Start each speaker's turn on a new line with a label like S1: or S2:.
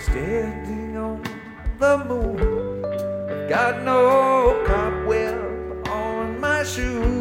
S1: standing on the moon. I've got no cobweb on my shoes.